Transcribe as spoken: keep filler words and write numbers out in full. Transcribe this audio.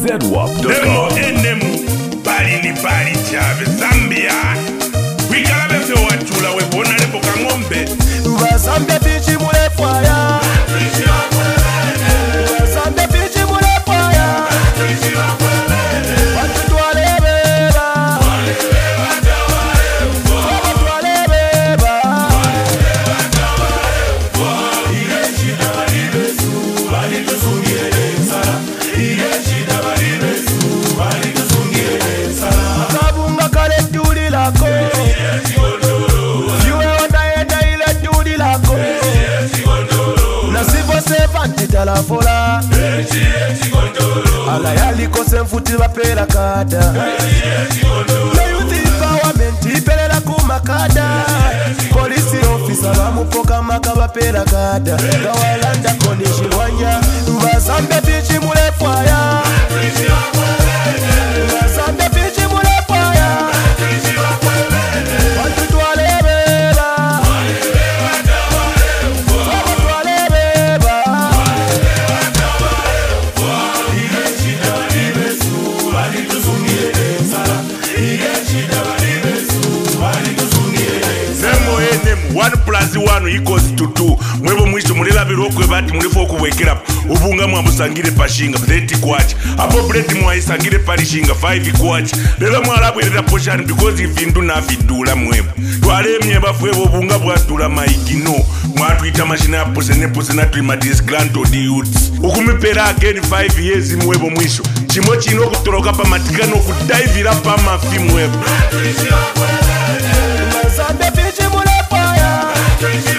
zedwap dot Demo com. enemu bali ni bali chave Zambia. Wikala bese wachula webona lepo kangombe. Uba Zambia bichi mule fire. Uba Zambia bichi mule fire. Watu tuwalebeba. Watu tuwalebeba. Igeshida balibesu, bali tusungile nsala. Igeshida balibesu, bali tusungile nsala. Kabunga kale duli lako. Siwe wanaenda ile duli lako. Nasivo sevanti talafola. Ala yalikose mfuti bapela kada. Na youth empowerment ipelela kumakada. Police officer bamupoka maka bapela kada. Kawalanda konishi wanja. Uba Zambia bichi mule fire. Uba Zambia bichi mule fire. Watu tuwalebeba. Watu tuwalebeba. Igeshida balibesu, bali tusungile nsala. Igeshida balibesu, bali tusungile nsala. Demo enemu one plus one equals to two. Mwebo mwisho mulila birokwe bati mulifo okuwekera. Ubunga mwabusangire pashinga thirty kwachi. Apo bread mwaisangire parishinga five kwachi. Lelo mwalabwerera poshani because ifindu na fidula mwebo. Twalemye bafwe obunga bwadula maigino. Mwatwita mashina ya pose ne pose na twima disgruntled youths. Ukumipera again five years mwebo mwisho. Chimo chino kutoroka pa matikano kudivira pa mafi mwebo. Uba Zambia bichi mule fire.